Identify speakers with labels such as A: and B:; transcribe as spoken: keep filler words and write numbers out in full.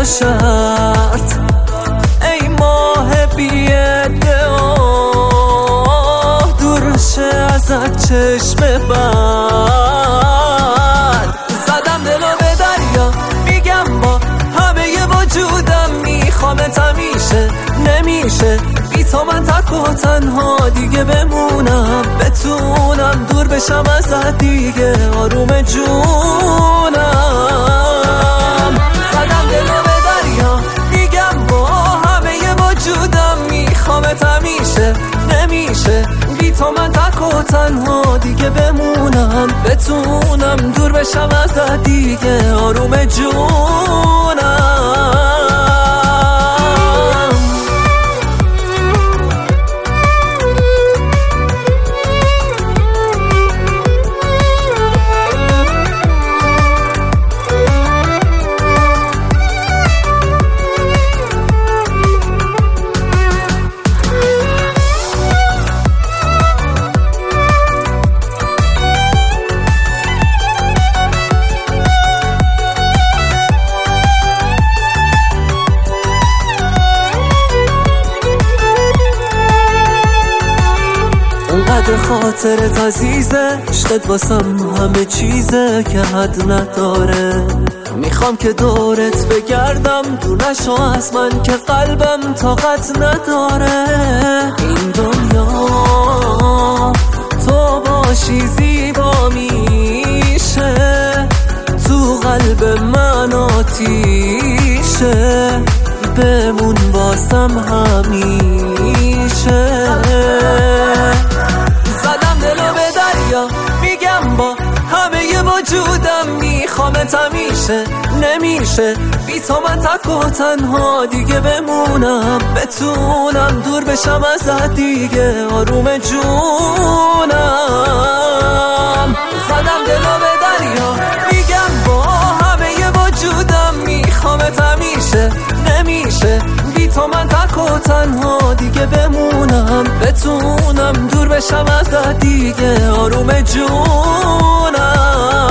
A: شرط ای ماه بی ادعا دور شه ازت چشم بد. زدم دلو به دریا میگم با همه وجودم میخوامت همیشه، نمیشه بی تو من تک و تنها دیگه بمونم، بتونم دور بشم ازت دیگه آروم جونم. زدم دلو به دریا میگم با همه وجودم میخوامت همیشه، نمیشه بی تو من تک و تنها دیگه بمونم، بتونم دور بشم ازت دیگه آروم جونم. اونقدر خاطرت عزیزه، عشقت واسم همه چیزه که حد نداره. میخوام که دورت بگردم دونشو از من که قلبم طاقت نداره. این دنیا تو باشی زیبا میشه، تو قلب من آتیشه، بمون واسم همیشه. میگم با همه وجودم میخوامت همیشه، نمیشه بی تو من تک و تنها دیگه بمونم، بتونم دور بشم ازت دیگه آروم جونم. زدم دلو به دریا میگم با همه وجودم میخوامت همیشه، نمیشه بی تو من تک و تنها دیگه بمونم، بتونم دور بشم ازت دیگه آروم جونم.